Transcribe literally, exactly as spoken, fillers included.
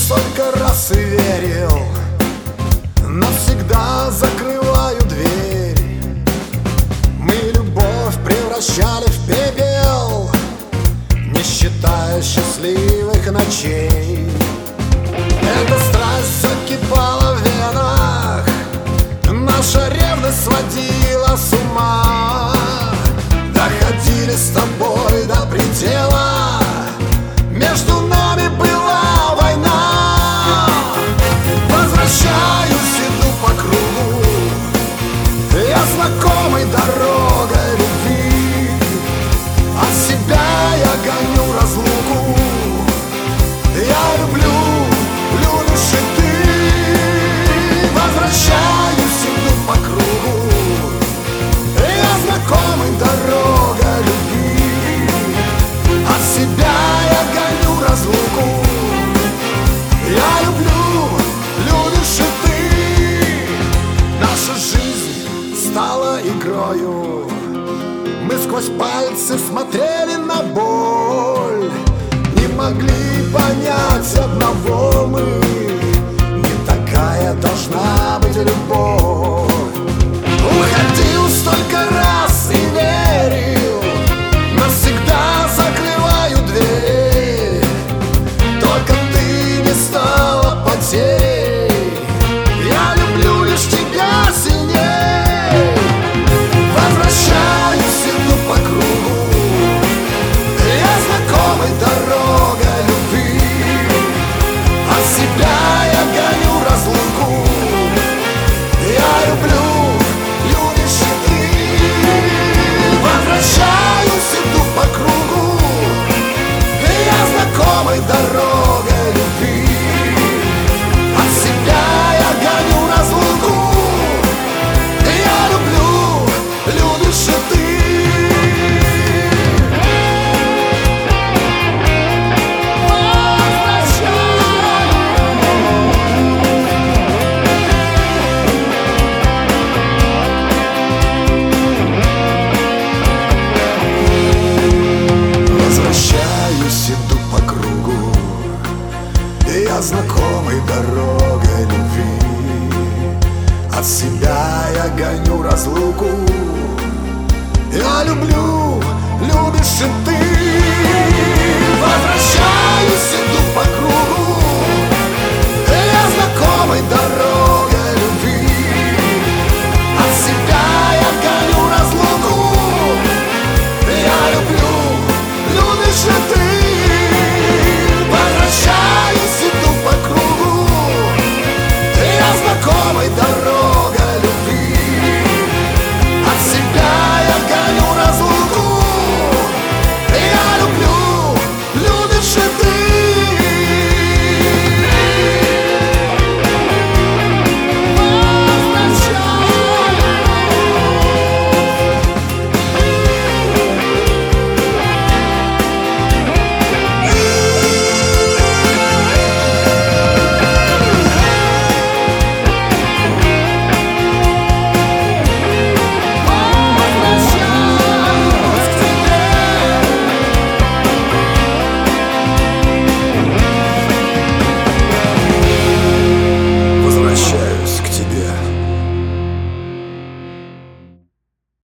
столько раз и верил, навсегда закрываю дверь. Мы любовь превращали в пепел, не считая счастливых ночей. Эта страсть закипала в венах, наша ревность сводила с ума. Доходили с тобой до предела, между нами была война. Возвращаюсь, иду по кругу, я знакомой дорогой любви. От себя я гоню разлуку, я люблю, любишь и ты. Возвращаюсь, иду по кругу, я знакомой дорогой любви. От себя я гоню разлуку, я люблю, любишь и ты. Наша жизнь стала игрою, мы сквозь пальцы смотрели на боль. Не могли понять одного мы, не такая должна быть любовь. Уходил столько раз и верил, навсегда закрываю дверь. Только ты не стала потерей, я люблю лишь тебя сильней. Возвращаюсь, иду по кругу, я знакомой дорогой любви. От себя я гоню разлуку, я люблю, любишь и ты. Возвращаюсь, иду по кругу, я знакомой дорогой любви. От себя я гоню разлуку, я люблю, любишь и ты. Возвращаюсь, иду по кругу, я знакомой дорогой любви. От себя я гоню разлуку, я люблю, любишь и ты. Возвращаюсь, иду